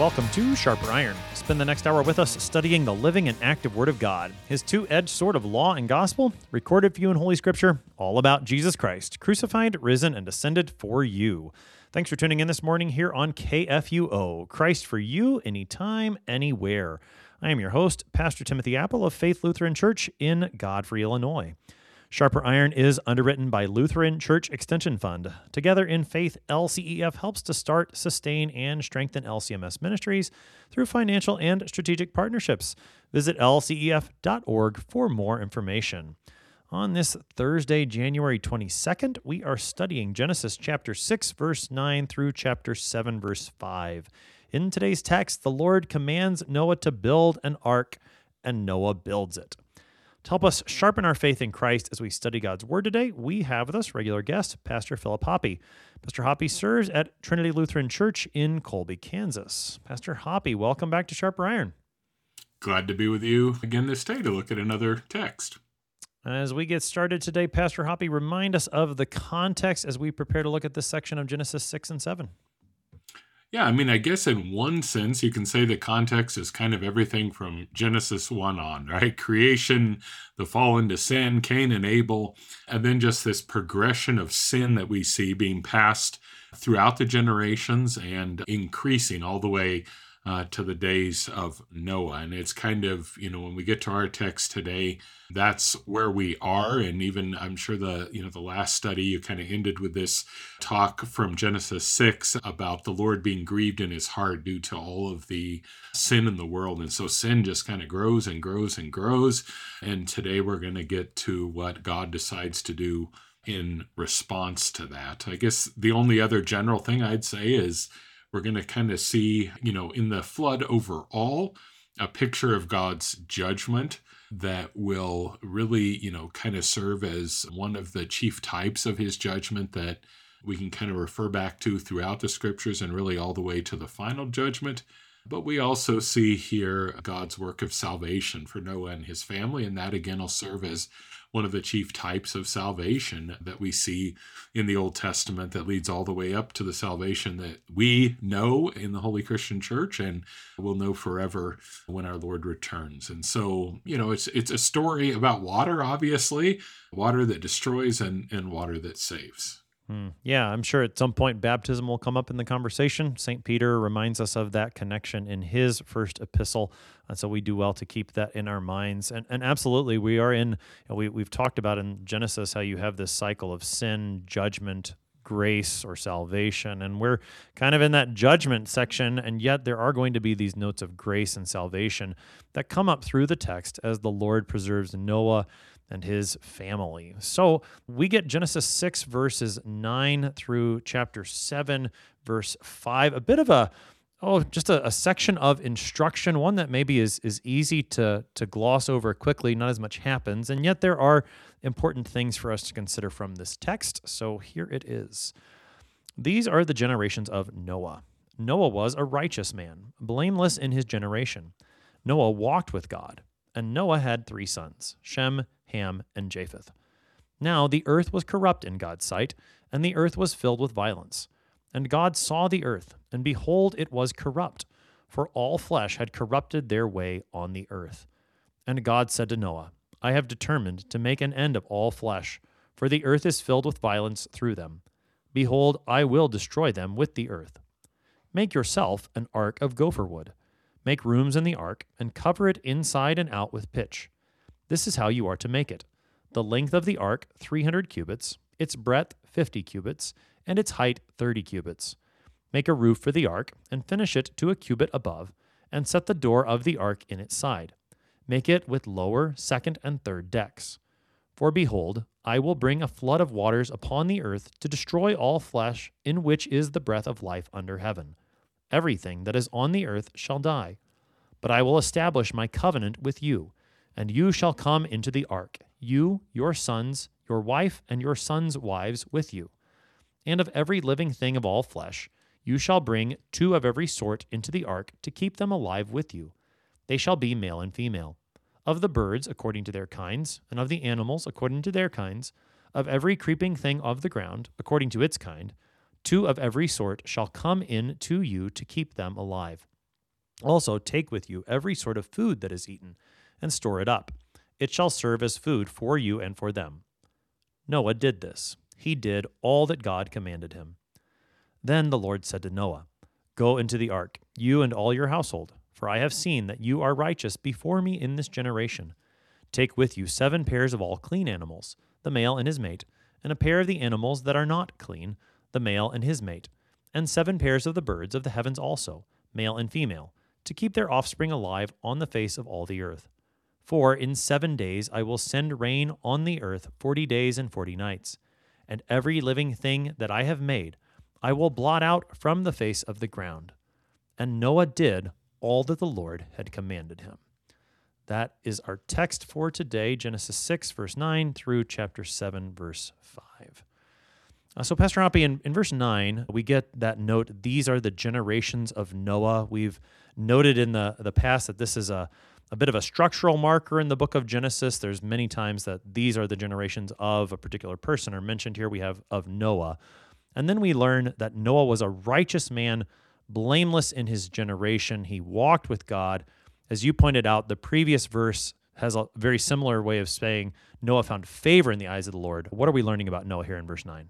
welcome to Sharper Iron. Spend the next hour with us studying the living and active Word of God, His two-edged sword of law and gospel, recorded for you in Holy Scripture, all about Jesus Christ, crucified, risen, and ascended for you. Thanks for tuning in this morning here on KFUO, Christ for you, anytime, anywhere. I am your host, Pastor Timothy Apple of Faith Lutheran Church in Godfrey, Illinois. Sharper Iron is underwritten by Lutheran Church Extension Fund. Together in Faith, LCEF helps to start, sustain, and strengthen LCMS ministries through financial and strategic partnerships. Visit lcef.org for more information. On this Thursday, January 22nd, we are studying Genesis chapter 6, verse 9 through chapter 7, verse 5. In today's text, the Lord commands Noah to build an ark, and Noah builds it. To help us sharpen our faith in Christ as we study God's Word today, we have with us regular guest, Pastor Philip Hoppe. Pastor Hoppe serves at Trinity Lutheran Church in Colby, Kansas. Pastor Hoppe, welcome back to Sharper Iron. Glad to be with you again this day to look at another text. As we get started today, Pastor Hoppe, remind us of the context as we prepare to look at this section of Genesis 6 and 7. Yeah, I guess in one sense, you can say the context is kind of everything from Genesis 1 on, right? Creation, the fall into sin, Cain and Abel, and then just this progression of sin that we see being passed throughout the generations and increasing all the way to the days of Noah. And it's kind of, when we get to our text today, that's where we are. And even I'm sure the last study, you kind of ended with this talk from Genesis 6 about the Lord being grieved in his heart due to all of the sin in the world. And so sin just kind of grows and grows and grows. And today we're going to get to what God decides to do in response to that. I guess the only other general thing I'd say is we're going to kind of see, in the flood overall, a picture of God's judgment that will really, kind of serve as one of the chief types of his judgment that we can kind of refer back to throughout the scriptures and really all the way to the final judgment. But we also see here God's work of salvation for Noah and his family, and that again will serve as one of the chief types of salvation that we see in the Old Testament that leads all the way up to the salvation that we know in the Holy Christian Church and will know forever when our Lord returns. And so, it's a story about water, obviously, water that destroys and water that saves. Yeah, I'm sure at some point baptism will come up in the conversation. St. Peter reminds us of that connection in his first epistle, and so we do well to keep that in our minds. And absolutely, we are we've talked about in Genesis how you have this cycle of sin, judgment, grace, or salvation, and we're kind of in that judgment section, and yet there are going to be these notes of grace and salvation that come up through the text as the Lord preserves Noah and his family. So we get Genesis 6, verses 9 through chapter 7, verse 5, a bit of a section of instruction, one that maybe is easy to gloss over quickly, not as much happens, and yet there are important things for us to consider from this text. So here it is. These are the generations of Noah. Noah was a righteous man, blameless in his generation. Noah walked with God, and Noah had 3 sons, Shem, Ham, and Japheth. Now the earth was corrupt in God's sight, and the earth was filled with violence. And God saw the earth, and behold, it was corrupt, for all flesh had corrupted their way on the earth. And God said to Noah, I have determined to make an end of all flesh, for the earth is filled with violence through them. Behold, I will destroy them with the earth. Make yourself an ark of gopher wood. Make rooms in the ark, and cover it inside and out with pitch. This is how you are to make it. The length of the ark, 300 cubits, its breadth, 50 cubits, and its height, 30 cubits. Make a roof for the ark, and finish it to a cubit above, and set the door of the ark in its side. Make it with lower, second, and third decks. For behold, I will bring a flood of waters upon the earth to destroy all flesh in which is the breath of life under heaven. Everything that is on the earth shall die. But I will establish my covenant with you, and you shall come into the ark, you, your sons, your wife, and your sons' wives with you. And of every living thing of all flesh, you shall bring 2 of every sort into the ark to keep them alive with you. They shall be male and female. Of the birds according to their kinds, and of the animals according to their kinds, of every creeping thing of the ground according to its kind, 2 of every sort shall come in to you to keep them alive. Also, take with you every sort of food that is eaten, and store it up. It shall serve as food for you and for them. Noah did this. He did all that God commanded him. Then the Lord said to Noah, Go into the ark, you and all your household, for I have seen that you are righteous before me in this generation. Take with you 7 pairs of all clean animals, the male and his mate, and a pair of the animals that are not clean, the male and his mate, and 7 pairs of the birds of the heavens also, male and female, to keep their offspring alive on the face of all the earth. For in 7 days I will send rain on the earth 40 days and 40 nights, and every living thing that I have made I will blot out from the face of the ground. And Noah did all that the Lord had commanded him. That is our text for today, Genesis 6, verse 9 through chapter 7, verse 5. So, Pastor Hoppy, in verse 9, we get that note, these are the generations of Noah. We've noted in the past that this is a bit of a structural marker in the book of Genesis. There's many times that these are the generations of a particular person are mentioned here. We have of Noah. And then we learn that Noah was a righteous man, blameless in his generation. He walked with God. As you pointed out, the previous verse has a very similar way of saying Noah found favor in the eyes of the Lord. What are we learning about Noah here in verse 9?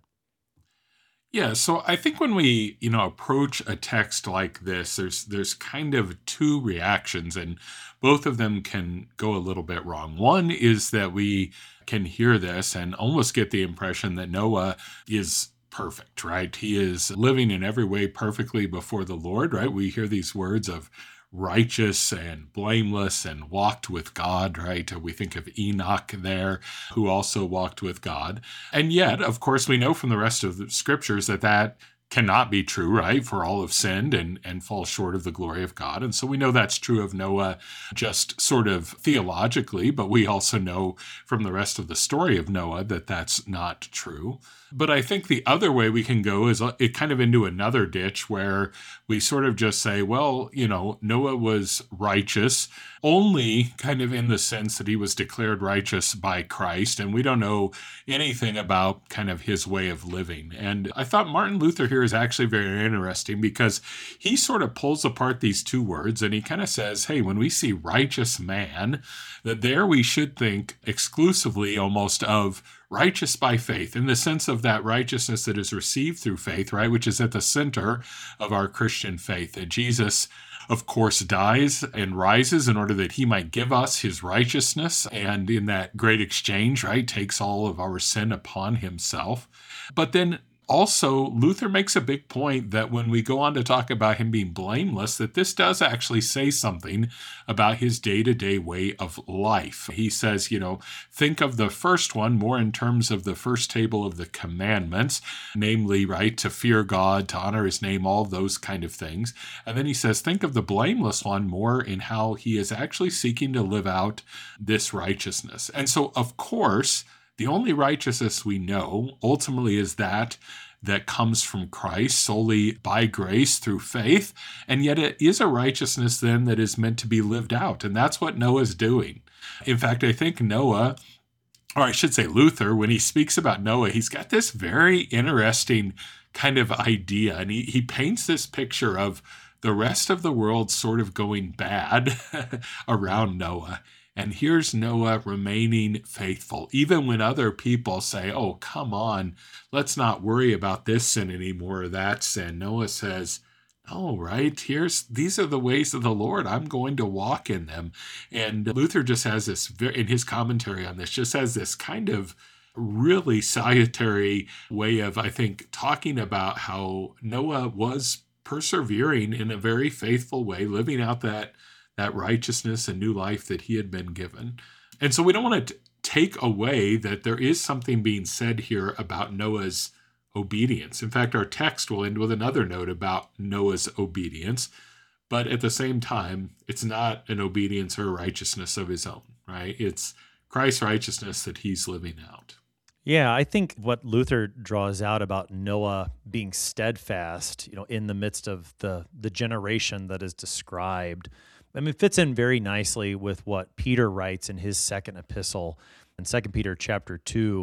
Yeah, so I think when we, approach a text like this, there's kind of two reactions, and both of them can go a little bit wrong. One is that we can hear this and almost get the impression that Noah is perfect, right? He is living in every way perfectly before the Lord, right? We hear these words of righteous and blameless and walked with God, right? We think of Enoch there, who also walked with God. And yet, of course, we know from the rest of the scriptures that cannot be true, right? For all have sinned and fall short of the glory of God. And so we know that's true of Noah just sort of theologically, but we also know from the rest of the story of Noah that that's not true. But I think the other way we can go is it kind of into another ditch where we sort of just say, well, Noah was righteous only kind of in the sense that he was declared righteous by Christ, and we don't know anything about kind of his way of living. And I thought Martin Luther here is actually very interesting because he sort of pulls apart these two words and he kind of says, hey, when we see righteous man, that there we should think exclusively almost of righteous by faith, in the sense of that righteousness that is received through faith, right, which is at the center of our Christian faith. That Jesus, of course, dies and rises in order that he might give us his righteousness, and in that great exchange, right, takes all of our sin upon himself. But then also, Luther makes a big point that when we go on to talk about him being blameless, that this does actually say something about his day-to-day way of life. He says, think of the first one more in terms of the first table of the commandments, namely, right, to fear God, to honor his name, all of those kind of things. And then he says, think of the blameless one more in how he is actually seeking to live out this righteousness. And so, of course, the only righteousness we know ultimately is that comes from Christ solely by grace through faith. And yet it is a righteousness then that is meant to be lived out. And that's what Noah's doing. In fact, I think Noah, or I should say Luther, when he speaks about Noah, he's got this very interesting kind of idea. And he paints this picture of the rest of the world sort of going bad around Noah. And here's Noah remaining faithful, even when other people say, oh, come on, let's not worry about this sin anymore or that sin. Noah says, oh, right, these are the ways of the Lord. I'm going to walk in them. And Luther just has this, in his commentary on this, just has this kind of really salutary way of, I think, talking about how Noah was persevering in a very faithful way, living out that righteousness and new life that he had been given. And so we don't want to take away that there is something being said here about Noah's obedience. In fact, our text will end with another note about Noah's obedience, but at the same time, it's not an obedience or a righteousness of his own, right? It's Christ's righteousness that he's living out. Yeah, I think what Luther draws out about Noah being steadfast, in the midst of the generation that is described, it fits in very nicely with what Peter writes in his second epistle in 2 Peter chapter 2,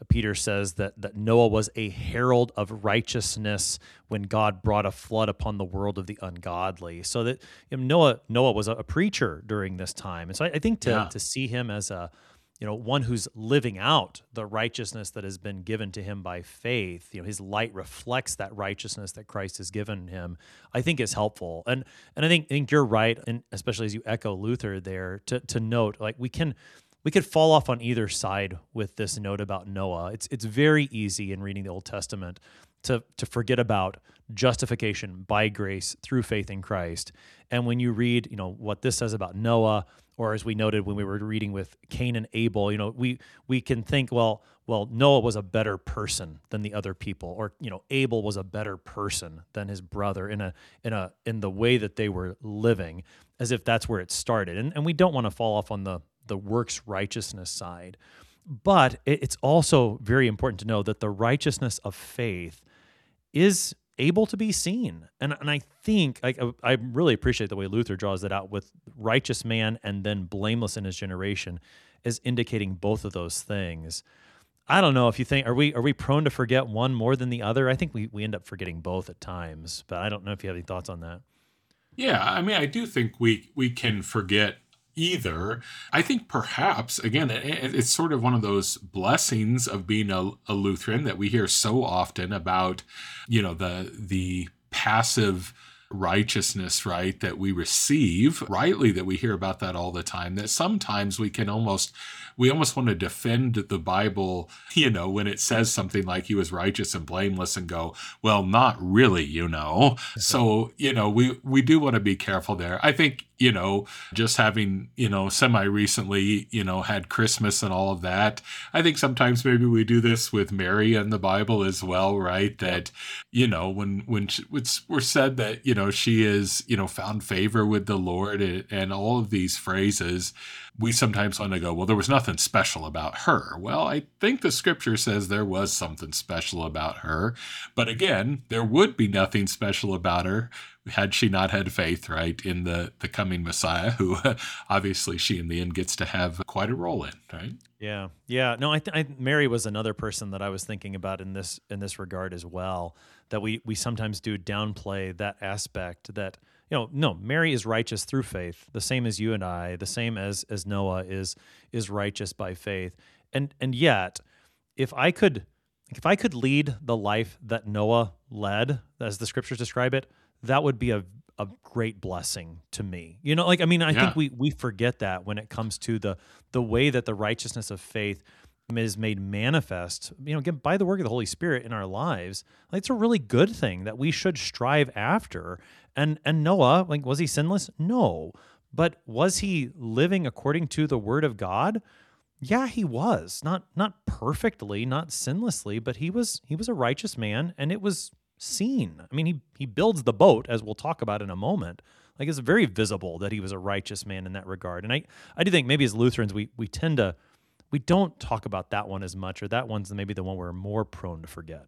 Peter says that Noah was a herald of righteousness when God brought a flood upon the world of the ungodly. So that Noah was a preacher during this time, and so I think Yeah. to see him as a one who's living out the righteousness that has been given to him by faith, his light reflects that righteousness that Christ has given him, I think is helpful. And I think you're right, and especially as you echo Luther there, to note, like, we could fall off on either side with this note about Noah. It's very easy in reading the Old Testament to forget about justification by grace through faith in Christ. And when you read, what this says about Noah, or as we noted when we were reading with Cain and Abel, we can think, well, Noah was a better person than the other people, or Abel was a better person than his brother in the way that they were living, as if that's where it started. And we don't want to fall off on the works righteousness side. But it's also very important to know that the righteousness of faith is able to be seen. And I think I really appreciate the way Luther draws that out with righteous man and then blameless in his generation as indicating both of those things. I don't know if you think, are we prone to forget one more than the other? I think we end up forgetting both at times, but I don't know if you have any thoughts on that. Yeah, I mean, I do think we can forget either. I think perhaps, again, it's sort of one of those blessings of being a Lutheran that we hear so often about, the passive righteousness, right, that we receive rightly, that we hear about that all the time, that sometimes we almost want to defend the Bible, when it says something like he was righteous and blameless, and go, well, not really, So, we do want to be careful there. I think, just having, semi-recently, had Christmas and all of that, I think sometimes maybe we do this with Mary and the Bible as well, right? That, when we're said that, she is, found favor with the Lord, and all of these phrases, we sometimes want to go, well, there was nothing special about her. Well, I think the scripture says there was something special about her. But again, there would be nothing special about her had she not had faith, right, in the coming Messiah, who obviously she in the end gets to have quite a role in, right? Yeah, yeah. No, Mary was another person that I was thinking about in this regard as well. That we sometimes do downplay that aspect. That no, Mary is righteous through faith, the same as you and I, the same as Noah is righteous by faith. And yet, if I could lead the life that Noah led, as the scriptures describe it, that would be a great blessing to me. I think we forget that when it comes to the way that the righteousness of faith is made manifest, again, by the work of the Holy Spirit in our lives. Like, it's a really good thing that we should strive after. And Noah, was he sinless? No. But was he living according to the word of God? Yeah, he was. Not perfectly, not sinlessly, but he was a righteous man, and it was seen. I mean, he builds the boat, as we'll talk about in a moment. Like, it's very visible that he was a righteous man in that regard. And I do think maybe as Lutherans we don't talk about that one as much, or that one's maybe the one we're more prone to forget.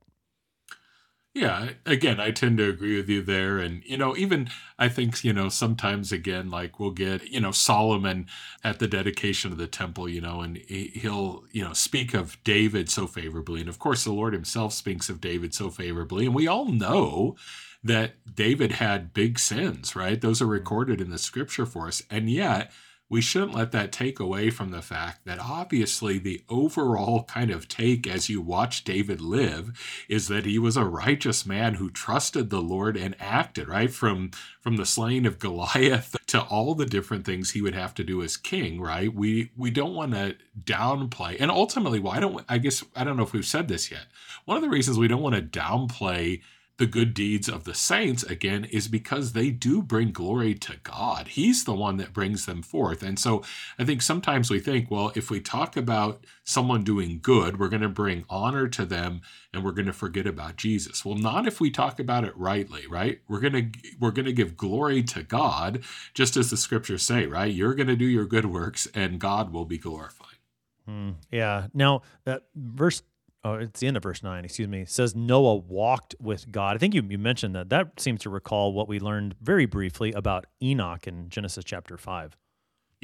Yeah, again, I tend to agree with you there. And, even I think, sometimes again, like we'll get, Solomon at the dedication of the temple, and he'll, speak of David so favorably. And of course, the Lord himself speaks of David so favorably. And we all know that David had big sins, right? Those are recorded in the scripture for us. And yet, we shouldn't let that take away from the fact that obviously the overall kind of take as you watch David live is that he was a righteous man who trusted the Lord and acted, right? From the slaying of Goliath to all the different things he would have to do as king, right? We don't want to downplay. And ultimately, I don't know if we've said this yet. One of the reasons we don't want to downplay the good deeds of the saints, again, is because they do bring glory to God. He's the one that brings them forth. And so I think sometimes we think, well, if we talk about someone doing good, we're going to bring honor to them and we're going to forget about Jesus. Well, not if we talk about it rightly, right? We're going to give glory to God, just as the scriptures say, right? You're going to do your good works and God will be glorified. Yeah. Now, that verse, it's the end of verse 9, says Noah walked with God. I think you mentioned that. That seems to recall what we learned very briefly about Enoch in Genesis chapter 5.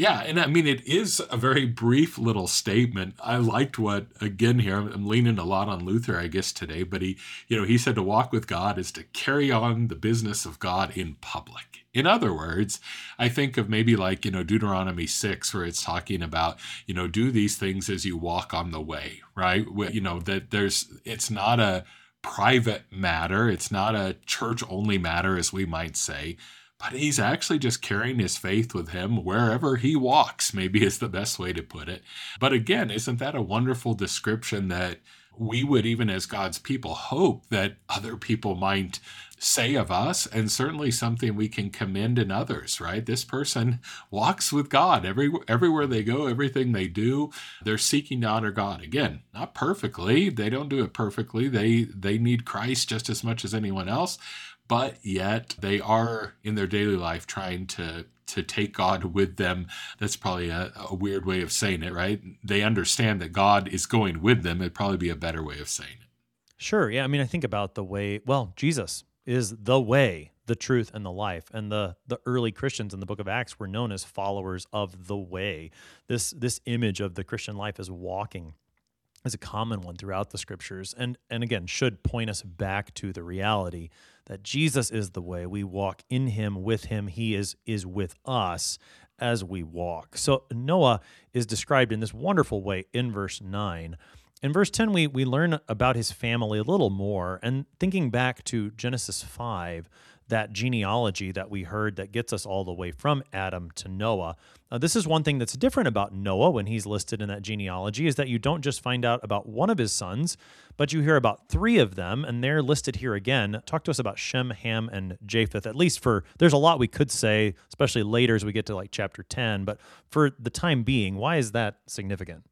Yeah, and I mean, it is a very brief little statement. I liked what, again, here, I'm leaning a lot on Luther, I guess, today, but he said to walk with God is to carry on the business of God in public. In other words, I think of maybe like, Deuteronomy 6, where it's talking about, do these things as you walk on the way, right? That it's not a private matter. It's not a church only matter, as we might say, but he's actually just carrying his faith with him wherever he walks, maybe is the best way to put it. But again, isn't that a wonderful description that we would, even as God's people, hope that other people might say of us, and certainly something we can commend in others, right? This person walks with God everywhere they go, everything they do, they're seeking to honor God. Again, not perfectly. They don't do it perfectly. They need Christ just as much as anyone else, but yet they are in their daily life trying to take God with them. That's probably a weird way of saying it, right? They understand that God is going with them. It'd probably be a better way of saying it. Sure. Yeah. I mean, I think about the way, well, Jesus is the way, the truth, and the life. And the early Christians in the book of Acts were known as followers of the way. This image of the Christian life as walking is a common one throughout the scriptures, and again should point us back to the reality that Jesus is the way. We walk in him, with him. He is with us as we walk. So Noah is described in this wonderful way in verse 9. In verse 10, we learn about his family a little more, and thinking back to Genesis 5, that genealogy that we heard that gets us all the way from Adam to Noah. This is one thing that's different about Noah when he's listed in that genealogy, is that you don't just find out about one of his sons, but you hear about three of them, and they're listed here again. Talk to us about Shem, Ham, and Japheth, at least there's a lot we could say, especially later as we get to like chapter 10, but for the time being, why is that significant?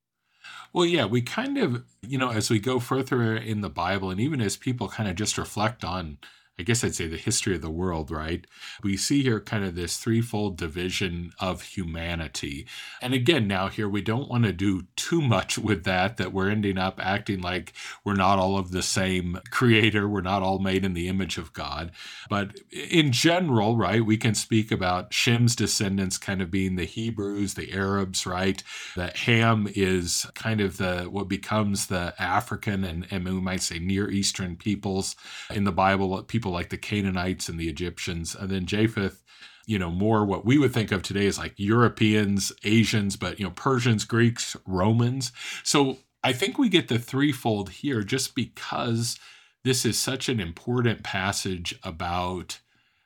Well, yeah, we kind of, as we go further in the Bible, and even as people kind of just reflect on, I guess I'd say, the history of the world, right? We see here kind of this threefold division of humanity. And again, now here, we don't want to do too much with that we're ending up acting like we're not all of the same creator. We're not all made in the image of God. But in general, right, we can speak about Shem's descendants kind of being the Hebrews, the Arabs, right? That Ham is kind of what becomes the African and we might say Near Eastern peoples in the Bible, people like the Canaanites and the Egyptians. And then Japheth, more what we would think of today as like Europeans, Asians, but, Persians, Greeks, Romans. So I think we get the threefold here just because this is such an important passage about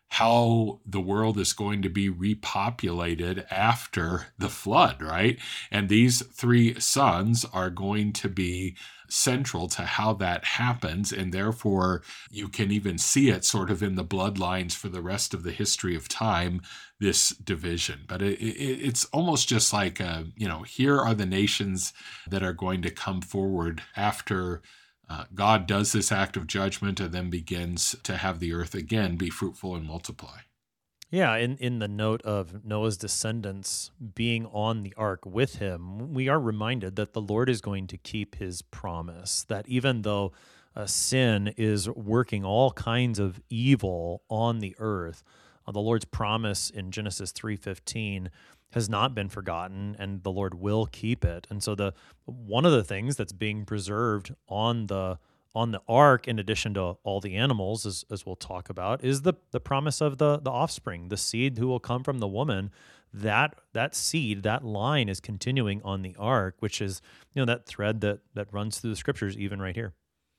how the world is going to be repopulated after the flood, right? And these three sons are going to be central to how that happens, and therefore you can even see it sort of in the bloodlines for the rest of the history of time, this division. But it's almost just like, here are the nations that are going to come forward after God does this act of judgment and then begins to have the earth again be fruitful and multiply. Yeah, in the note of Noah's descendants being on the ark with him, we are reminded that the Lord is going to keep his promise, that even though sin is working all kinds of evil on the earth, the Lord's promise in Genesis 3:15 has not been forgotten, and the Lord will keep it. And so one of the things that's being preserved on the ark, in addition to all the animals, as we'll talk about, is the promise of the offspring, the seed who will come from the woman. That seed, that line is continuing on the ark, which is that thread that runs through the scriptures, even right here.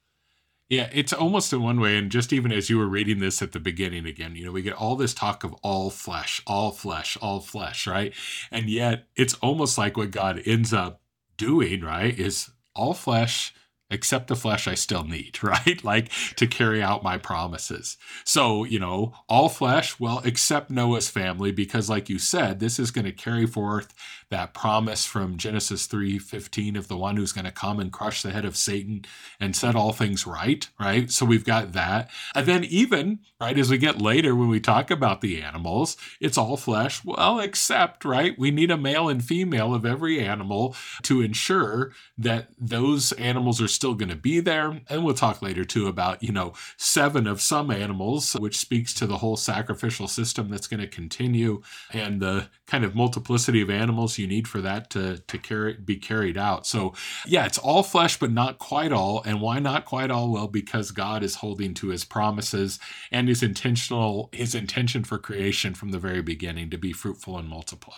Yeah, it's almost in one way, and just even as you were reading this at the beginning again, we get all this talk of all flesh, all flesh, all flesh, right? And yet it's almost like what God ends up doing, right, is all flesh, except the flesh I still need, right? Like to carry out my promises. So, all flesh, well, except Noah's family, because like you said, this is going to carry forth that promise from Genesis 3:15 of the one who's going to come and crush the head of Satan and set all things right? So we've got that. And then even, right, as we get later when we talk about the animals, it's all flesh, well, except, right, we need a male and female of every animal to ensure that those animals are still going to be there. And we'll talk later too about, seven of some animals, which speaks to the whole sacrificial system that's going to continue and the kind of multiplicity of animals you need for that to be carried out. So yeah, it's all flesh, but not quite all. And why not quite all? Well, because God is holding to his promises and his intention for creation from the very beginning to be fruitful and multiply.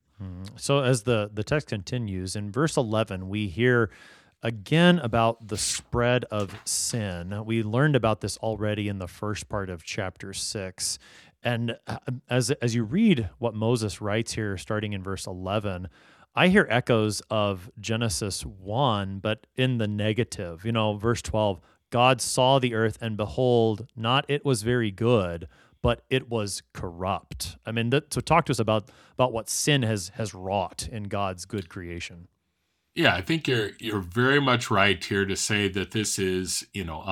So as the text continues, in verse 11, we hear again about the spread of sin. We learned about this already in the first part of chapter 6. And as you read what Moses writes here, starting in verse 11, I hear echoes of Genesis 1, but in the negative. Verse 12, God saw the earth, and behold, not it was very good, but it was corrupt. I mean, so talk to us about what sin has wrought in God's good creation. Yeah, I think you're very much right here to say that this is,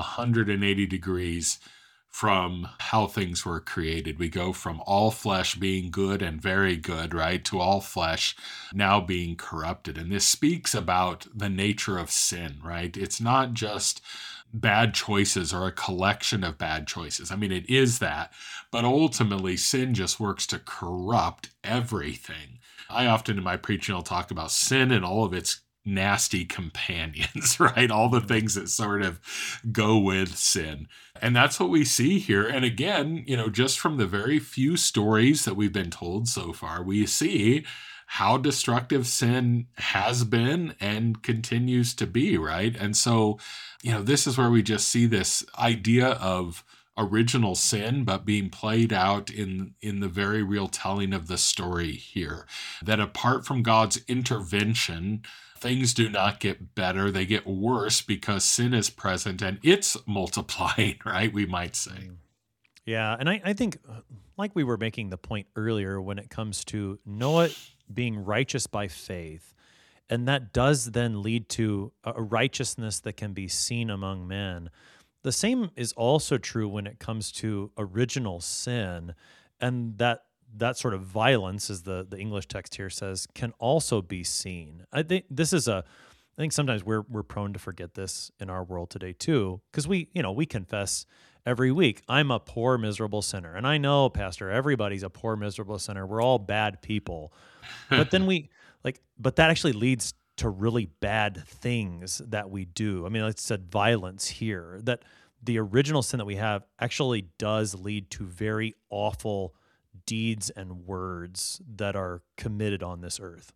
180 degrees from how things were created. We go from all flesh being good and very good, right, to all flesh now being corrupted. And this speaks about the nature of sin, right? It's not just bad choices or a collection of bad choices. I mean, it is that, but ultimately sin just works to corrupt everything. I often in my preaching will talk about sin and all of its nasty companions, right? All the things that sort of go with sin. And that's what we see here. And again, just from the very few stories that we've been told so far, we see how destructive sin has been and continues to be, right? And so, this is where we just see this idea of original sin, but being played out in the very real telling of the story here. That apart from God's intervention, things do not get better. They get worse because sin is present and it's multiplying, right? We might say. Yeah, and I think, like we were making the point earlier, when it comes to Noah being righteous by faith, and that does then lead to a righteousness that can be seen among men. The same is also true when it comes to original sin, and that sort of violence, as the English text here says, can also be seen. I think sometimes we're prone to forget this in our world today too, because we confess every week, I'm a poor, miserable sinner. And I know, Pastor, everybody's a poor, miserable sinner. We're all bad people. But then but that actually leads to really bad things that we do. I mean, like I said, violence here, that the original sin that we have actually does lead to very awful deeds and words that are committed on this earth.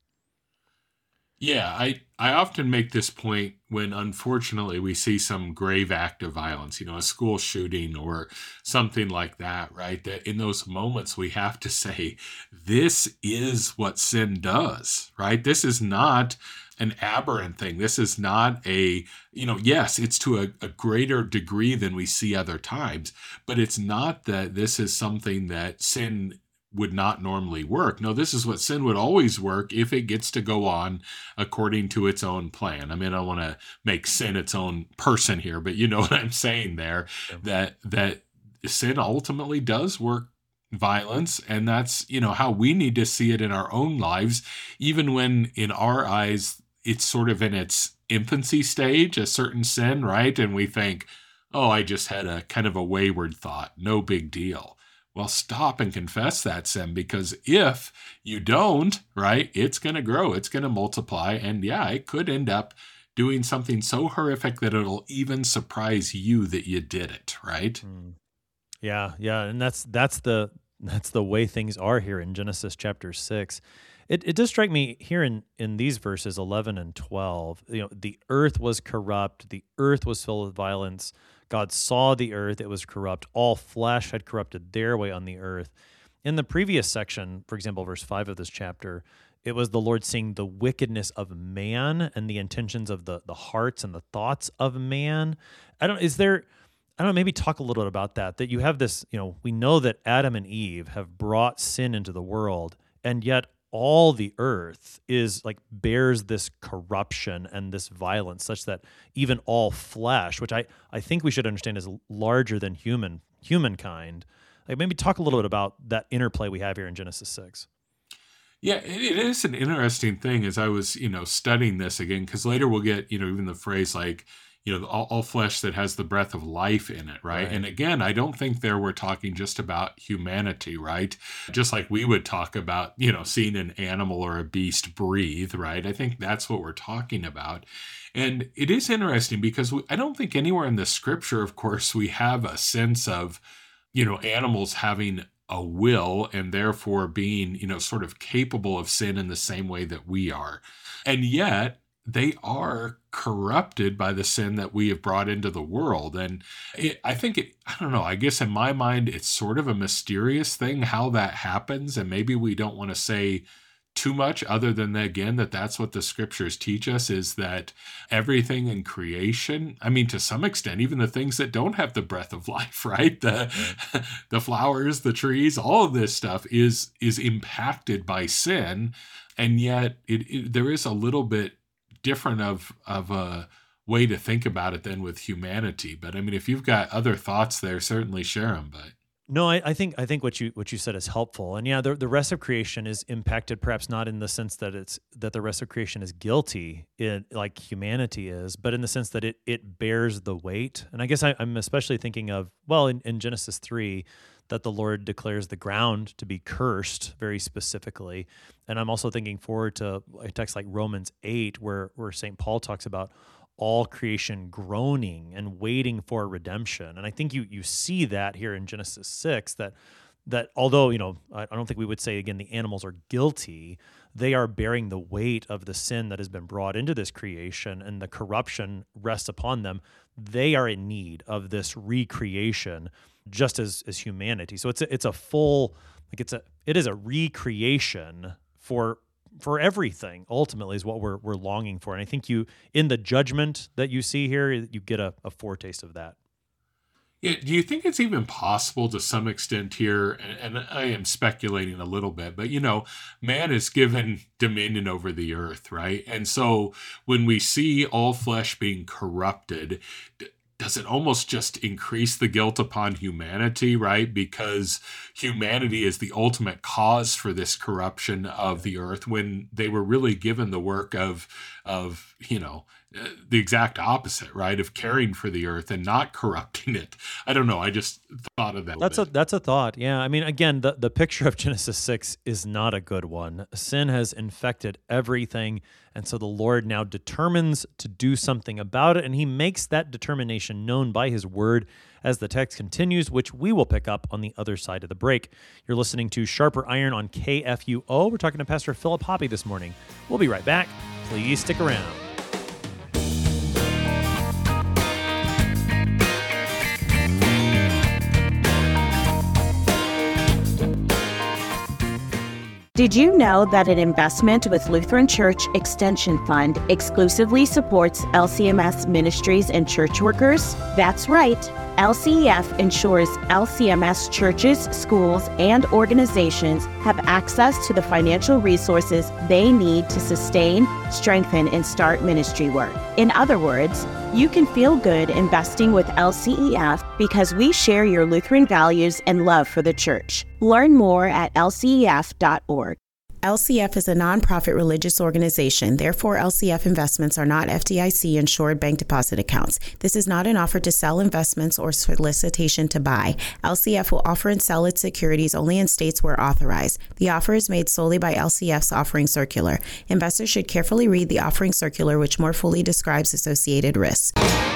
Yeah, I often make this point when unfortunately we see some grave act of violence, a school shooting or something like that, right? That in those moments we have to say, this is what sin does, right? This is not an aberrant thing. This is not yes, it's to a greater degree than we see other times, but it's not that this is something that sin would not normally work. No, this is what sin would always work if it gets to go on according to its own plan. I mean, I don't want to make sin its own person here, but you know what I'm saying there, yeah. that sin ultimately does work violence, and that's, how we need to see it in our own lives, even when in our eyes, it's sort of in its infancy stage, a certain sin, right? And we think, oh, I just had a kind of a wayward thought, no big deal. Well, stop and confess that sin, because if you don't, right, it's going to grow, it's going to multiply, and yeah, it could end up doing something so horrific that it'll even surprise you that you did it, right? Yeah, and that's the way things are here in Genesis chapter 6. It does strike me here in these verses 11 and 12, the earth was corrupt, the earth was filled with violence. God saw the earth, it was corrupt. All flesh had corrupted their way on the earth. In the previous section, for example, verse 5 of this chapter, it was the Lord seeing the wickedness of man and the intentions of the hearts and the thoughts of man. Maybe talk a little bit about that you have this, we know that Adam and Eve have brought sin into the world, and yet all the earth bears this corruption and this violence, such that even all flesh, which I think we should understand is larger than humankind. Maybe talk a little bit about that interplay we have here in Genesis 6. Yeah, it is an interesting thing as I was, studying this again, because later we'll get, even the phrase all flesh that has the breath of life in it, right? And again, I don't think there we're talking just about humanity, right? Just like we would talk about, seeing an animal or a beast breathe, right? I think that's what we're talking about. And it is interesting because I don't think anywhere in the scripture, of course, we have a sense of, animals having a will and therefore being, sort of capable of sin in the same way that we are. And yet they are corrupted by the sin that we have brought into the world. And I don't know, I guess in my mind, it's sort of a mysterious thing how that happens. And maybe we don't want to say too much other than that's what the scriptures teach us, is that everything in creation, I mean, to some extent, even the things that don't have the breath of life, right? The flowers, the trees, all of this stuff is impacted by sin. And yet there is a little bit different of a way to think about it than with humanity. But I mean, if you've got other thoughts there, certainly share them. But no, I think what you said is helpful, and yeah, the rest of creation is impacted, perhaps not in the sense that the rest of creation is guilty, like humanity is, but in the sense that it bears the weight. And I guess I'm especially thinking of in Genesis 3, that the Lord declares the ground to be cursed very specifically, and I'm also thinking forward to a text like Romans 8, where St. Paul talks about all creation groaning and waiting for redemption. And I think you see that here in Genesis 6, that although, I don't think we would say, again, the animals are guilty, they are bearing the weight of the sin that has been brought into this creation, and the corruption rests upon them. They are in need of this recreation, just as humanity. So it is a recreation for everything, ultimately, is what we're longing for. And I think in the judgment that you see here, you get a foretaste of that. Yeah, do you think it's even possible to some extent here, and I am speculating a little bit, but man is given dominion over the earth, right? And so when we see all flesh being corrupted, does it almost just increase the guilt upon humanity, right? Because humanity is the ultimate cause for this corruption of the earth, when they were really given the work of the exact opposite, right? Of caring for the earth and not corrupting it. I don't know. I just thought of that. That's a thought. Yeah. I mean, again, the picture of Genesis 6 is not a good one. Sin has infected everything. And so the Lord now determines to do something about it. And he makes that determination known by his word as the text continues, which we will pick up on the other side of the break. You're listening to Sharper Iron on KFUO. We're talking to Pastor Philip Hoppe this morning. We'll be right back. Please stick around. Did you know that an investment with Lutheran Church Extension Fund exclusively supports LCMS ministries and church workers? That's right. LCEF ensures LCMS churches, schools, and organizations have access to the financial resources they need to sustain, strengthen, and start ministry work. In other words, you can feel good investing with LCEF because we share your Lutheran values and love for the church. Learn more at lcef.org. LCF is a nonprofit religious organization. Therefore, LCF investments are not FDIC-insured bank deposit accounts. This is not an offer to sell investments or solicitation to buy. LCF will offer and sell its securities only in states where authorized. The offer is made solely by LCF's offering circular. Investors should carefully read the offering circular, which more fully describes associated risks.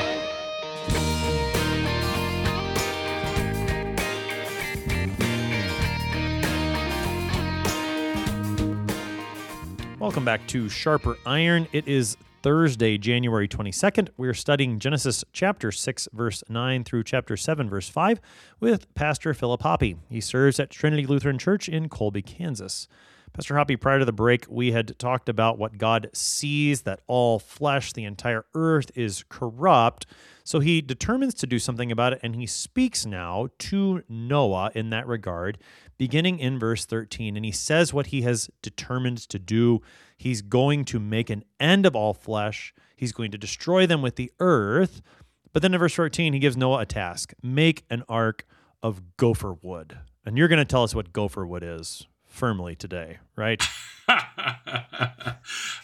Welcome back to Sharper Iron. It is Thursday, January 22nd. We're studying Genesis chapter 6, verse 9 through chapter 7, verse 5 with Pastor Philip Hoppe. He serves at Trinity Lutheran Church in Colby, Kansas. Pastor Hoppe, prior to the break, we had talked about what God sees, that all flesh, the entire earth, is corrupt. So he determines to do something about it, and he speaks now to Noah in that regard, beginning in verse 13. And he says what he has determined to do. He's going to make an end of all flesh. He's going to destroy them with the earth. But then in verse 14, he gives Noah a task: make an ark of gopher wood. And you're going to tell us what gopher wood is firmly today, right?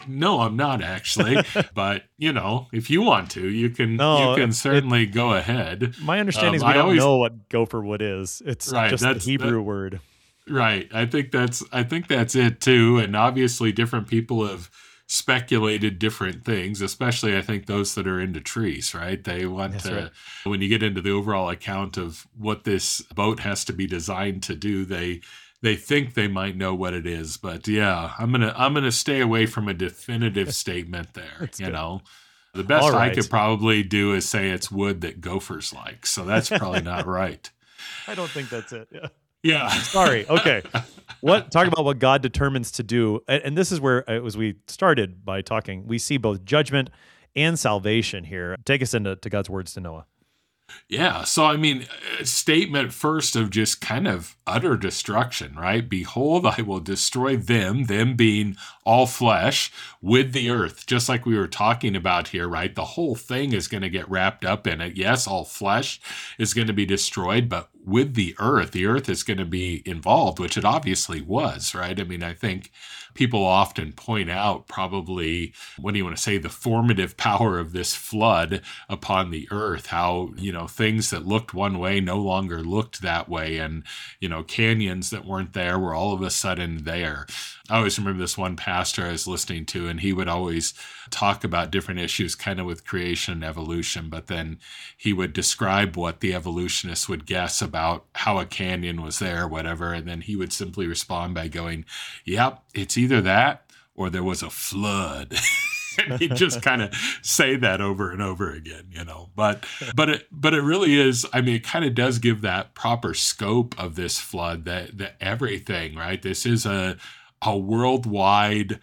No, I'm not actually. But, if you want to, you can No, certainly go ahead. My understanding is we I don't always know what gopher wood is. It's right. just the That's Hebrew word. right. I think that's it too. And obviously different people have speculated different things, especially I think those that are into trees, right? They want That's to, right. when you get into the overall account of what this boat has to be designed to do, they think they might know what it is. But yeah, I'm gonna stay away from a definitive statement there. That's good. The best All I right. could probably do is say it's wood that gophers like. So that's probably not right. I don't think that's it. Yeah. Yeah. Sorry. Okay. Talk about what God determines to do. And this is where, as we started by talking, we see both judgment and salvation here. Take us into God's words to Noah. Yeah. So, a statement first of just kind of utter destruction, right? Behold, I will destroy them being all flesh, with the earth, just like we were talking about here, right? The whole thing is going to get wrapped up in it. Yes, all flesh is going to be destroyed, but with the earth is going to be involved, which it obviously was, right? I think people often point out probably, what do you want to say, the formative power of this flood upon the earth, how, things that looked one way no longer looked that way. And, canyons that weren't there were all of a sudden there. I always remember this one pastor I was listening to, and he would always talk about different issues kind of with creation and evolution, but then he would describe what the evolutionists would guess about how a canyon was there, whatever, and then he would simply respond by going, yep, it's either that or there was a flood. And he'd just kind of say that over and over again, But it really is. It kind of does give that proper scope of this flood, that everything, right? This is a worldwide,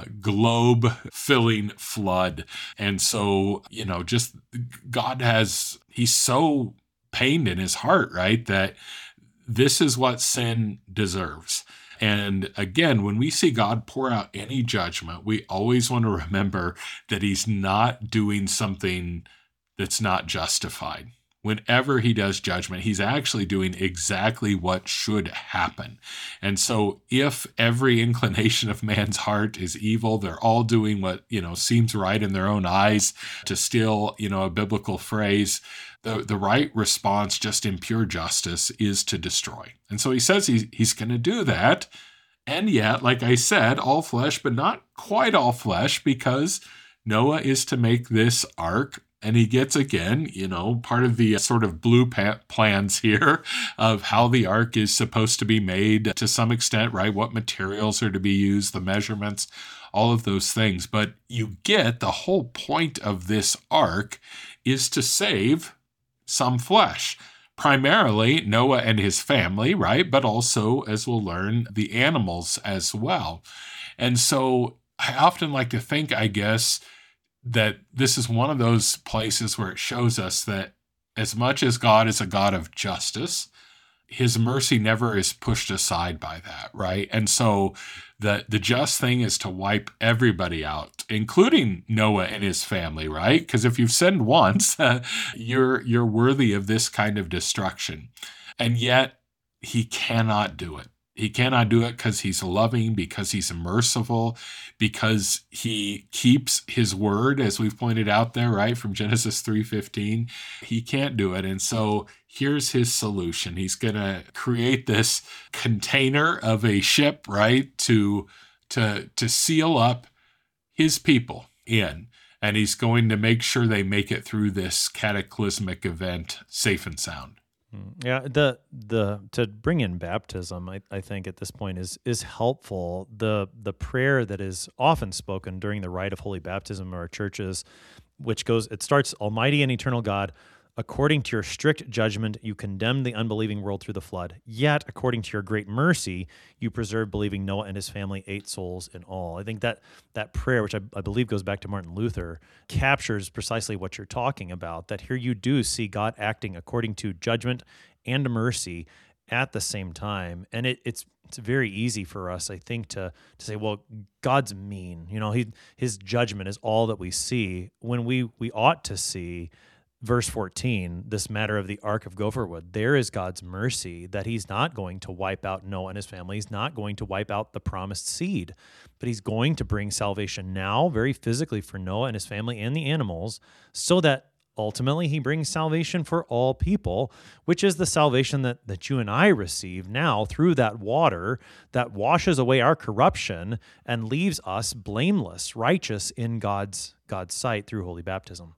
globe-filling flood, and so just he's so pained in his heart, right, that this is what sin deserves. And again, when we see God pour out any judgment, we always want to remember that he's not doing something that's not justified. Whenever he does judgment, he's actually doing exactly what should happen. And so if every inclination of man's heart is evil, they're all doing what, seems right in their own eyes, to steal, a biblical phrase, the right response, just in pure justice, is to destroy. And so he says he's going to do that. And yet, like I said, all flesh, but not quite all flesh, because Noah is to make this ark. And he gets, again, part of the sort of plans here of how the ark is supposed to be made to some extent, right? What materials are to be used, the measurements, all of those things. But you get the whole point of this ark is to save some flesh, primarily Noah and his family, right? But also, as we'll learn, the animals as well. And so I often like to think, I guess, that this is one of those places where it shows us that as much as God is a God of justice, his mercy never is pushed aside by that, right? And so the just thing is to wipe everybody out, including Noah and his family, right? Because if you've sinned once, you're worthy of this kind of destruction. And yet he cannot do it. He cannot do it because he's loving, because he's merciful, because he keeps his word, as we've pointed out there, right, from Genesis 3:15. He can't do it. And so here's his solution. He's going to create this container of a ship, right, to seal up his people in. And he's going to make sure they make it through this cataclysmic event safe and sound. Yeah, the to bring in baptism, I think at this point is helpful. The prayer that is often spoken during the rite of holy baptism of our churches, it starts, Almighty and eternal God, according to your strict judgment, you condemned the unbelieving world through the flood. Yet, according to your great mercy, you preserved believing Noah and his family, 8 souls in all. I think that prayer, which I believe goes back to Martin Luther, captures precisely what you're talking about, that here you do see God acting according to judgment and mercy at the same time. And it's very easy for us, I think, to say, well, God's mean. His judgment is all that we see, when we ought to see verse 14, this matter of the Ark of Gopher Wood, there is God's mercy that he's not going to wipe out Noah and his family. He's not going to wipe out the promised seed, but he's going to bring salvation now, very physically for Noah and his family and the animals, so that ultimately he brings salvation for all people, which is the salvation that you and I receive now through that water that washes away our corruption and leaves us blameless, righteous in God's sight through holy baptism.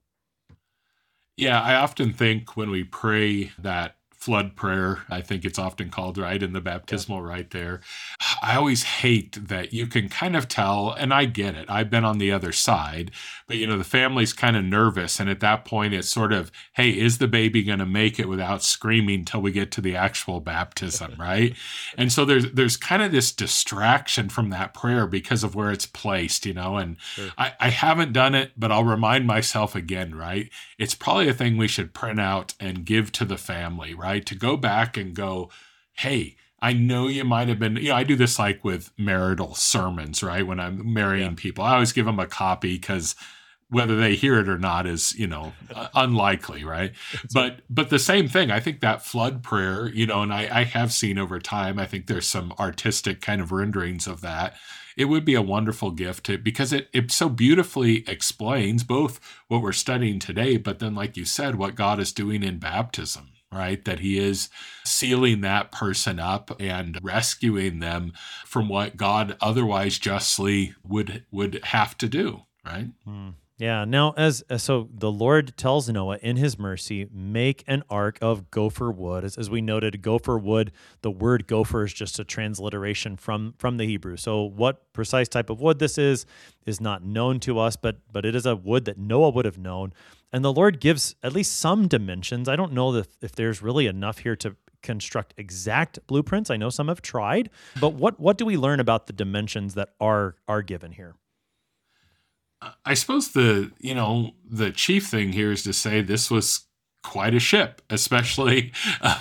Yeah, I often think when we pray that flood prayer, I think it's often called, right, in the baptismal rite there, I always hate that you can kind of tell, and I get it, I've been on the other side, but the family's kind of nervous, and at that point it's sort of, hey, is the baby going to make it without screaming till we get to the actual baptism, right? And so there's kind of this distraction from that prayer because of where it's placed, and sure. I haven't done it, but I'll remind myself again, right? It's probably a thing we should print out and give to the family, right? To go back and go, hey, I know you might have been, I do this like with marital sermons, right? When I'm marrying people, I always give them a copy because whether they hear it or not is, unlikely, right? But the same thing, I think that flood prayer, and I have seen over time, I think there's some artistic kind of renderings of that. It would be a wonderful gift because it so beautifully explains both what we're studying today, but then, like you said, what God is doing in baptism. Right? That he is sealing that person up and rescuing them from what God otherwise justly would have to do, right? Yeah. Now, so the Lord tells Noah in his mercy, make an ark of gopher wood. As we noted, gopher wood, the word gopher is just a transliteration from the Hebrew. So what precise type of wood this is not known to us, but it is a wood that Noah would have known. And the Lord gives at least some dimensions. I don't know if there's really enough here to construct exact blueprints. I know some have tried, but what do we learn about the dimensions that are given here? I suppose the chief thing here is to say this was quite a ship, especially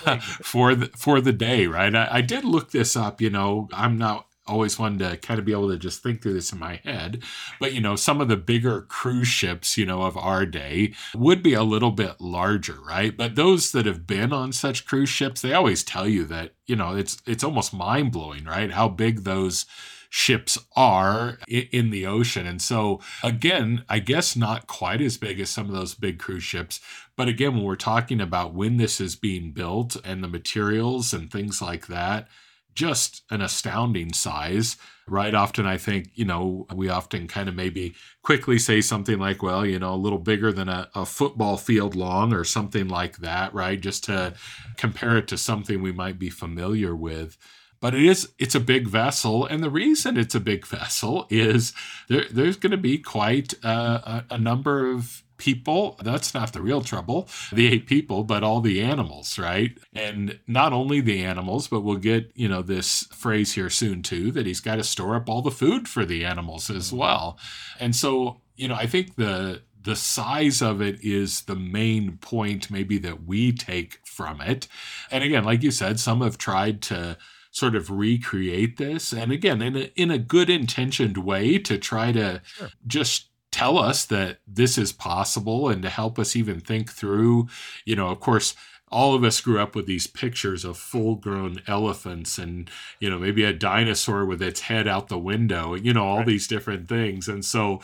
for the day, right? I did look this up. I'm not always one to kind of be able to just think through this in my head. But, some of the bigger cruise ships, of our day would be a little bit larger, right? But those that have been on such cruise ships, they always tell you that, it's almost mind blowing, right? How big those ships are in the ocean. And so again, I guess not quite as big as some of those big cruise ships. But again, when we're talking about when this is being built and the materials and things like that, just an astounding size, right? Often I think, we often kind of maybe quickly say something like, well, a little bigger than a football field long or something like that, right? Just to compare it to something we might be familiar with. But it's a big vessel. And the reason it's a big vessel is there's going to be quite a number of people. That's not the real trouble, the 8 people, but all the animals, right? And not only the animals, but we'll get, this phrase here soon too, that he's got to store up all the food for the animals as well. And so, I think the size of it is the main point maybe that we take from it. And again, like you said, some have tried to sort of recreate this. And again, in a good intentioned way to try to just tell us that this is possible and to help us even think through, of course, all of us grew up with these pictures of full-grown elephants and, maybe a dinosaur with its head out the window, all these different things. And so,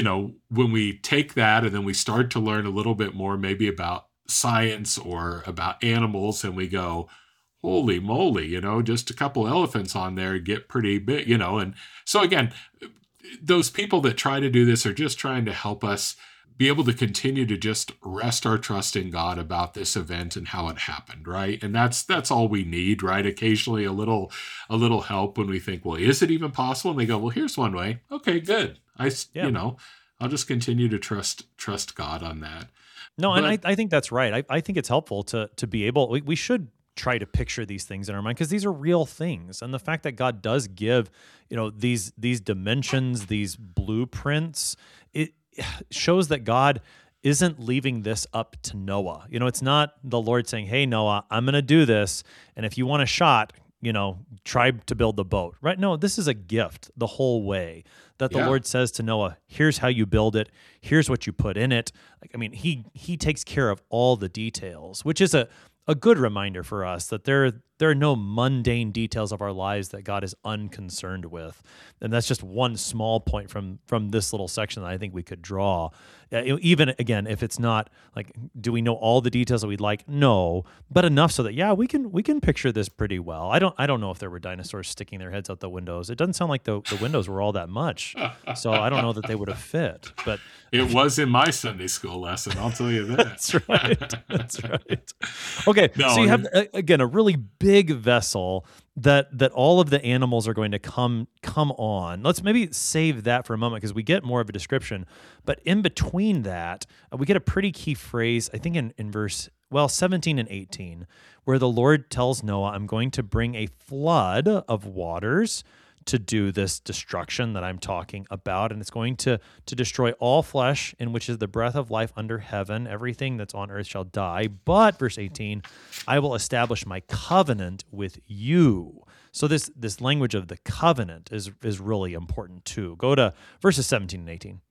when we take that and then we start to learn a little bit more maybe about science or about animals and we go, holy moly, just a couple elephants on there get pretty big, and so again, those people that try to do this are just trying to help us be able to continue to just rest our trust in God about this event and how it happened, right? And that's all we need, right? Occasionally a little help when we think, well, is it even possible? And they go, well, here's one way. Okay, good. I'll just continue to trust God on that. No, but, and I think that's right. I think it's helpful to be able, we should try to picture these things in our mind because these are real things. And the fact that God does give, these dimensions, these blueprints, it shows that God isn't leaving this up to Noah. It's not the Lord saying, hey, Noah, I'm going to do this. And if you want a shot, try to build the boat, right? No, this is a gift the whole way that the Yeah. Lord says to Noah, here's how you build it, here's what you put in it. Like, I mean, he takes care of all the details, which is a good reminder for us that there are no mundane details of our lives that God is unconcerned with. And that's just one small point from this little section that I think we could draw. Even again, if it's not like, do we know all the details that we'd like? No, but enough so that we can picture this pretty well. I don't know if there were dinosaurs sticking their heads out the windows. It doesn't sound like the windows were all that much, so I don't know that they would have fit. But It was in my Sunday school lesson, I'll tell you that. that's right. That's right. Okay, No, so you have again a really big vessel that all of the animals are going to come on. Let's maybe save that for a moment because we get more of a description. But in between that, we get a pretty key phrase, I think in verse 17 and 18, where the Lord tells Noah, I'm going to bring a flood of waters to do this destruction that I'm talking about, and it's going to destroy all flesh, in which is the breath of life under heaven. Everything that's on earth shall die. But, verse 18, I will establish my covenant with you. So this language of the covenant is really important too. Go to verses 17 and 18.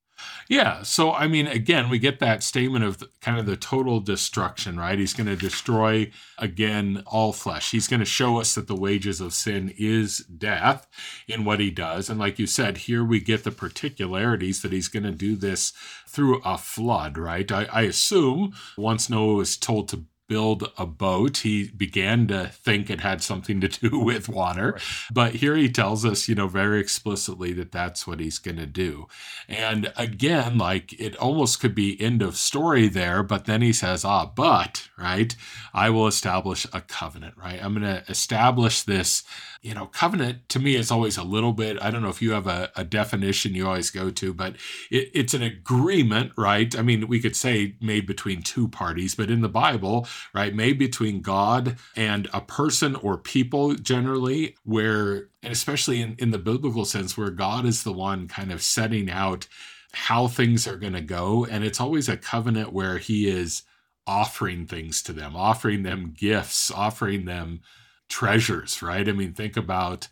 Yeah. So, I mean, again, we get that statement of kind of the total destruction, right? He's going to destroy, again, all flesh. He's going to show us that the wages of sin is death in what he does. And like you said, here we get the particularities that he's going to do this through a flood, right? I assume once Noah was told to build a boat, he began to think it had something to do with water. Right. But here he tells us, very explicitly that that's what he's going to do. And again, like it almost could be end of story there, but then he says, but, right, I will establish a covenant, right? I'm going to establish this, covenant to me is always a little bit, I don't know if you have a definition you always go to, but it's an agreement, right? I mean, we could say made between two parties, but in the Bible, right, made between God and a person or people generally, where, and especially in the biblical sense, where God is the one kind of setting out how things are going to go. And it's always a covenant where he is offering things to them, offering them gifts, offering them treasures, right? I mean, think about,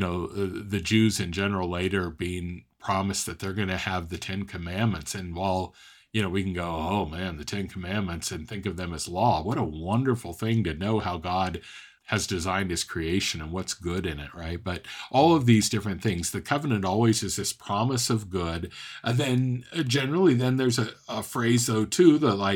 the Jews in general later being promised that they're going to have the 10 Commandments. And while we can go, oh man, the 10 Commandments, and think of them as law. What a wonderful thing to know how God has designed his creation and what's good in it, right? But all of these different things, the covenant always is this promise of good. And then generally, then there's a phrase though too,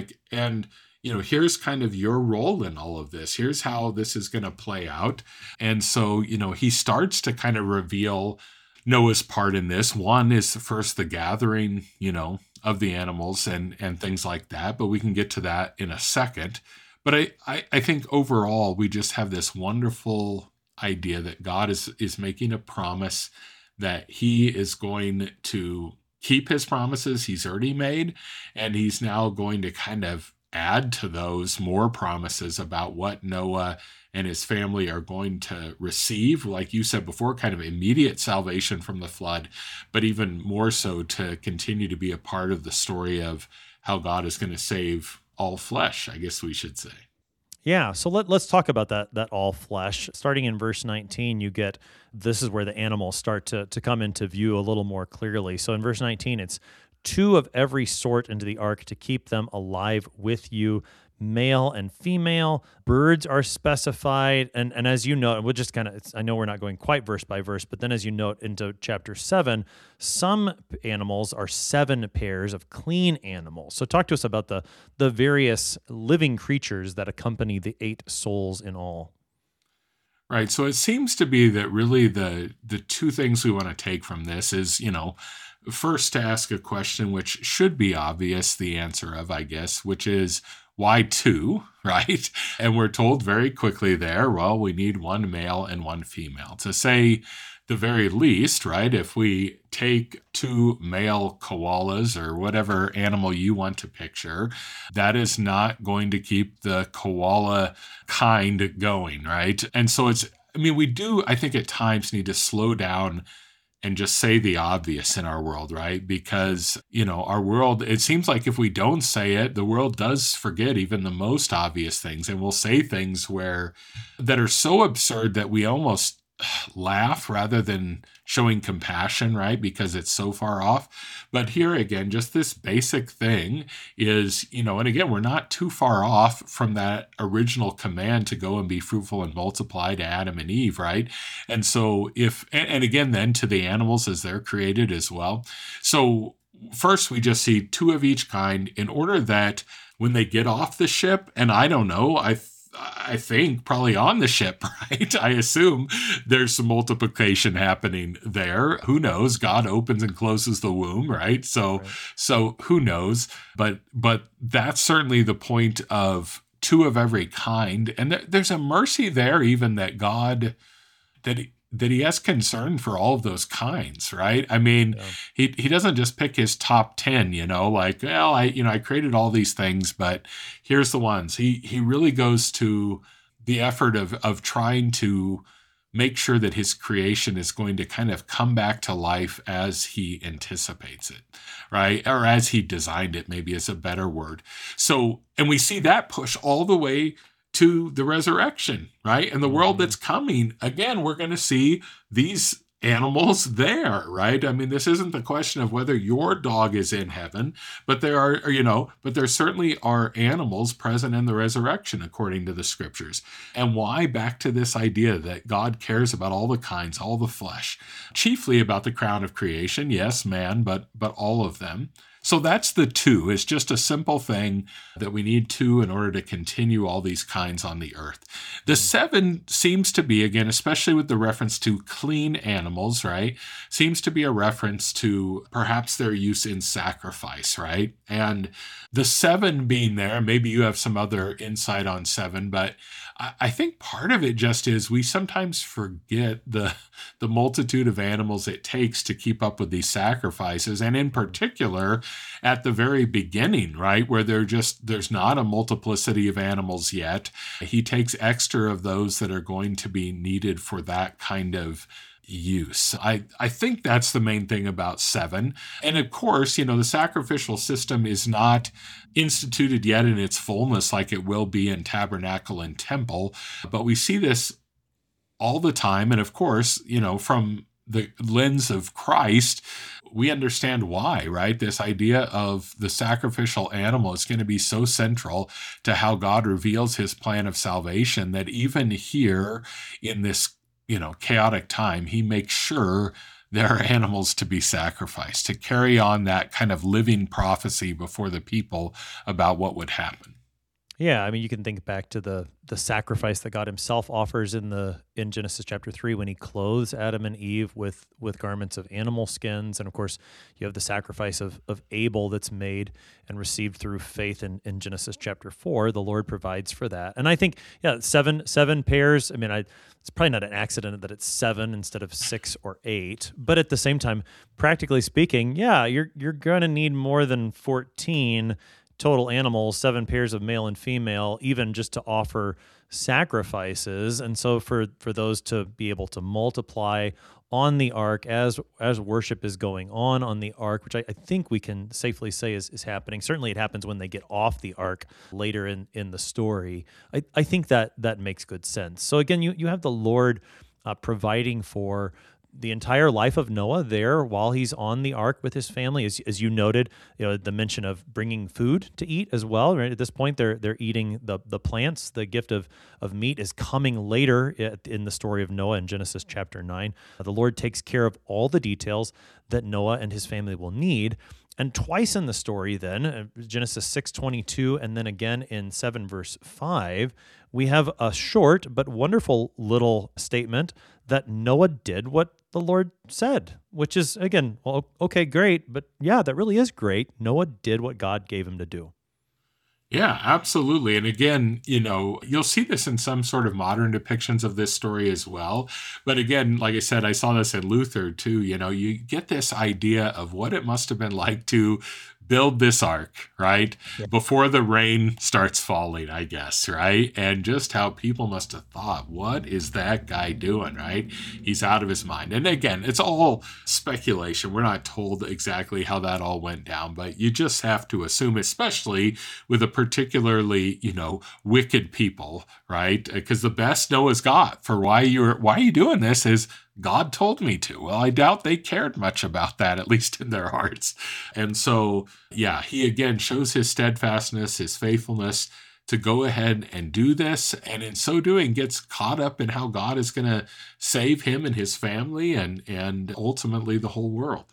here's kind of your role in all of this. Here's how this is going to play out. And so, he starts to kind of reveal Noah's part in this. One is first the gathering, of the animals and things like that, but we can get to that in a second. But I think overall, we just have this wonderful idea that God is making a promise that he is going to keep his promises he's already made, and he's now going to kind of add to those more promises about what Noah and his family are going to receive, like you said before, kind of immediate salvation from the flood, but even more so to continue to be a part of the story of how God is going to save all flesh, I guess we should say. Yeah, so let's talk about that all flesh. Starting in verse 19, you get, this is where the animals start to come into view a little more clearly. So in verse 19, it's 2 of every sort into the ark to keep them alive with you, male and female. Birds are specified. And as you know, we'll just kind of, I know we're not going quite verse by verse, but then as you note into chapter 7, some animals are 7 pairs of clean animals. So talk to us about the various living creatures that accompany the 8 souls in all. Right. So it seems to be that really the 2 things we want to take from this is, first to ask a question which should be obvious, the answer of, I guess, which is why 2, right? And we're told very quickly there, well, we need 1 male and 1 female. To say the very least, right, if we take 2 male koalas or whatever animal you want to picture, that is not going to keep the koala kind going, right? And so we do, I think at times need to slow down and just say the obvious in our world, right? Because, our world, it seems like if we don't say it, the world does forget even the most obvious things. And we'll say things that are so absurd that we almost laugh rather than showing compassion, right? Because it's so far off. But here again, just this basic thing is, and again, we're not too far off from that original command to go and be fruitful and multiply to Adam and Eve, right? And so and again, then to the animals as they're created as well. So first, we just see two of each kind in order that when they get off the ship, and I don't know, I think probably on the ship, right? I assume there's some multiplication happening there. Who knows? God opens and closes the womb, right? So who knows? But that's certainly the point of two of every kind. And there's a mercy there, even that God, that he has concern for all of those kinds, right? I mean, he doesn't just pick his top 10, like, well, I created all these things, but here's the ones. He really goes to the effort of trying to make sure that his creation is going to kind of come back to life as he anticipates it, right? Or as he designed it, maybe is a better word. So, and we see that push all the way to the resurrection, right? And the world that's coming, again, we're going to see these animals there, right? I mean, this isn't the question of whether your dog is in heaven, but there certainly are animals present in the resurrection, according to the scriptures. And why? Back to this idea that God cares about all the kinds, all the flesh, chiefly about the crown of creation. Yes, man, but all of them. So that's the two. It's just a simple thing that we need two in order to continue all these kinds on the earth. The seven seems to be, again, especially with the reference to clean animals, right, seems to be a reference to perhaps their use in sacrifice, right? And the seven being there, maybe you have some other insight on seven, but I think part of it just is we sometimes forget the multitude of animals it takes to keep up with these sacrifices. And in particular, at the very beginning, right, where there's not a multiplicity of animals yet, he takes extra of those that are going to be needed for that kind of use. I think that's the main thing about seven. And of course, the sacrificial system is not instituted yet in its fullness like it will be in tabernacle and temple, but we see this all the time. And of course, from the lens of Christ, we understand why, right? This idea of the sacrificial animal is going to be so central to how God reveals his plan of salvation that even here in this chaotic time, he makes sure there are animals to be sacrificed, to carry on that kind of living prophecy before the people about what would happen. Yeah, I mean, you can think back to the sacrifice that God himself offers in Genesis chapter 3 when he clothes Adam and Eve with garments of animal skins. And of course, you have the sacrifice of Abel that's made and received through faith in Genesis chapter 4. The Lord provides for that. And I think, seven pairs. I mean, it's probably not an accident that it's 7 instead of 6 or 8. But at the same time, practically speaking, you're going to need more than 14 total animals, 7 pairs of male and female, even just to offer sacrifices. And so for those to be able to multiply on the ark as worship is going on the ark, which I think we can safely say is happening. Certainly it happens when they get off the ark later in the story. I think that makes good sense. So again, you have the Lord providing for the entire life of Noah there while he's on the ark with his family, as you noted, the mention of bringing food to eat as well. Right at this point, they're eating the plants. The gift of meat is coming later in the story of Noah in Genesis chapter 9. The Lord takes care of all the details that Noah and his family will need. And twice in the story then, Genesis 6:22 and then again in 7 verse 5, we have a short but wonderful little statement that Noah did what the Lord said, which is, again, well, okay, great, but yeah, that really is great. Noah did what God gave him to do. Yeah, absolutely. And again, you'll see this in some sort of modern depictions of this story as well. But again, like I said, I saw this in Luther too. You get this idea of what it must have been like to build this ark, right? Yeah. Before the rain starts falling, I guess, right? And just how people must have thought, what is that guy doing, right? He's out of his mind. And again, it's all speculation. We're not told exactly how that all went down, but you just have to assume, especially with a particularly, wicked people, right? Because the best Noah's got for why are you doing this is God told me to. Well, I doubt they cared much about that, at least in their hearts. And so, yeah, he again shows his steadfastness, his faithfulness to go ahead and do this. And in so doing, gets caught up in how God is going to save him and his family and ultimately the whole world.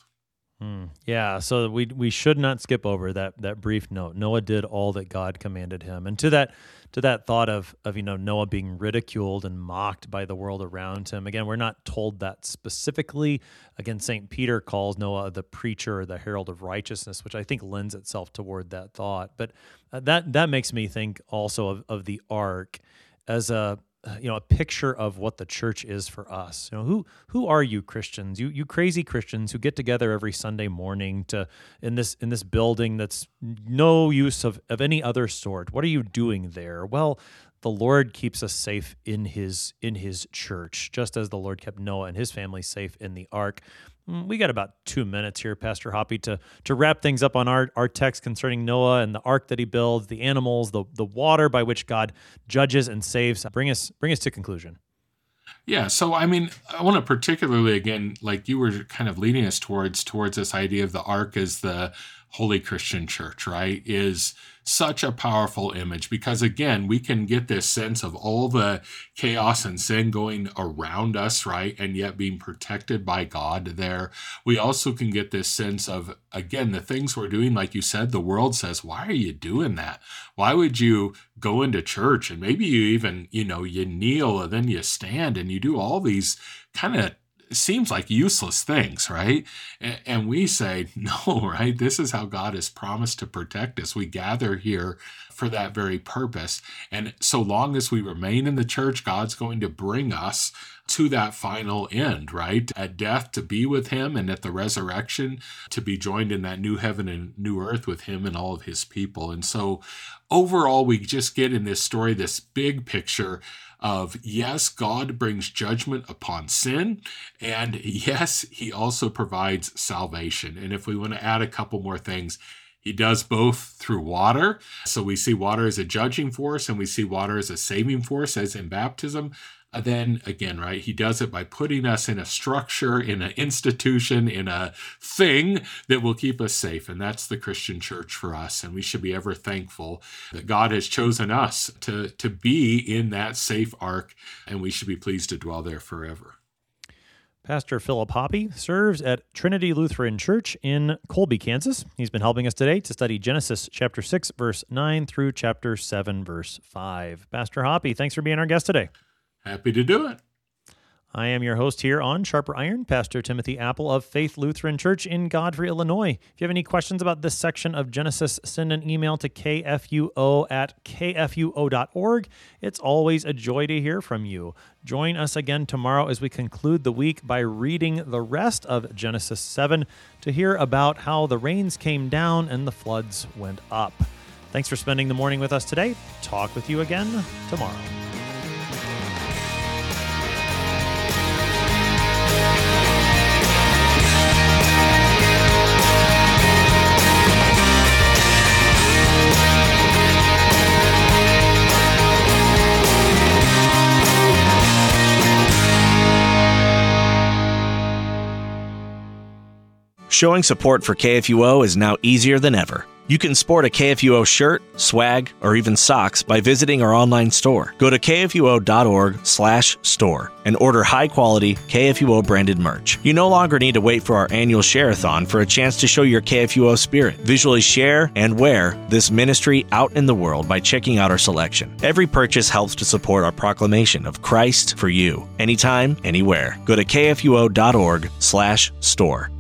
Yeah, so we should not skip over that brief note. Noah did all that God commanded him. And to that thought of Noah being ridiculed and mocked by the world around him. Again, we're not told that specifically. Again, St. Peter calls Noah the preacher or the herald of righteousness, which I think lends itself toward that thought. But that makes me think also of the ark as a picture of what the church is for us. Who are you Christians? You crazy Christians who get together every Sunday morning in this building that's no use of any other sort. What are you doing there? Well, the Lord keeps us safe in his church, just as the Lord kept Noah and his family safe in the ark. We got about 2 minutes here, Pastor Hoppy, to wrap things up on our text concerning Noah and the ark that he builds, the animals, the water by which God judges and saves. Bring us to conclusion. Yeah, so I want to particularly, again, like you were kind of leading us towards this idea of the ark as the Holy Christian Church, right, is such a powerful image because, again, we can get this sense of all the chaos and sin going around us, right, and yet being protected by God there. We also can get this sense of, again, the things we're doing, like you said, the world says, why are you doing that? Why would you go into church? And maybe you even, you kneel and then you stand and you do all these kind of seems like useless things, right? And we say, no, right? This is how God has promised to protect us. We gather here for that very purpose. And so long as we remain in the church, God's going to bring us to that final end, right? At death to be with him, and at the resurrection to be joined in that new heaven and new earth with him and all of his people. And so overall, we just get in this story, this big picture of, yes, God brings judgment upon sin, and yes, he also provides salvation. And if we want to add a couple more things, he does both through water. So we see water as a judging force, and we see water as a saving force, as in baptism. And then again, right, he does it by putting us in a structure, in an institution, in a thing that will keep us safe. And that's the Christian church for us. And we should be ever thankful that God has chosen us to be in that safe ark, and we should be pleased to dwell there forever. Pastor Philip Hoppy serves at Trinity Lutheran Church in Colby, Kansas. He's been helping us today to study Genesis chapter 6, verse 9 through chapter 7, verse 5. Pastor Hoppy, thanks for being our guest today. Happy to do it. I am your host here on Sharper Iron, Pastor Timothy Apple of Faith Lutheran Church in Godfrey, Illinois. If you have any questions about this section of Genesis, send an email to kfuo@kfuo.org. It's always a joy to hear from you. Join us again tomorrow as we conclude the week by reading the rest of Genesis 7 to hear about how the rains came down and the floods went up. Thanks for spending the morning with us today. Talk with you again tomorrow. Showing support for KFUO is now easier than ever. You can sport a KFUO shirt, swag, or even socks by visiting our online store. Go to kfuo.org/store and order high-quality KFUO-branded merch. You no longer need to wait for our annual share-a-thon for a chance to show your KFUO spirit. Visually share and wear this ministry out in the world by checking out our selection. Every purchase helps to support our proclamation of Christ for you, anytime, anywhere. Go to kfuo.org/store.